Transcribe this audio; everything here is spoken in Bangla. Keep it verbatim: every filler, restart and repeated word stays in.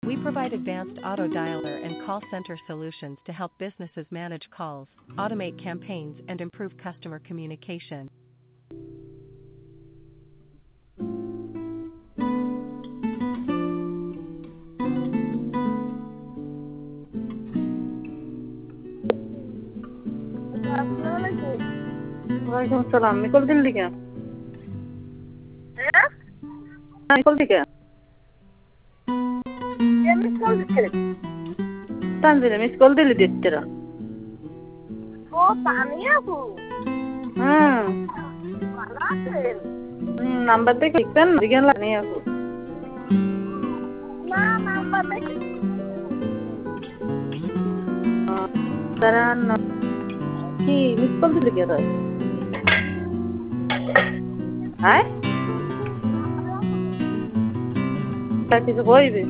We provide advanced auto dialer and call center solutions to help businesses manage calls, automate campaigns, and improve customer communication. ওয়ালাইকুম আসসালাম। মিকল দিল্লি কে? হ্যাঁ? মিকল দিকে? কে মিস কল দিচ্ছে? তানজিলে মিস কল দিলি দিচ্ছিরা। ও তানিয়া আপু। হুম। ভালো আছেন? হুম, নাম্বার দেখে লিখতেন দিকে লানি আপু। না নাম্বার দেখে দাঁড়ান কি মিস কল দিলি কে রে? হ্যাঁ? তা কিছু কইবি?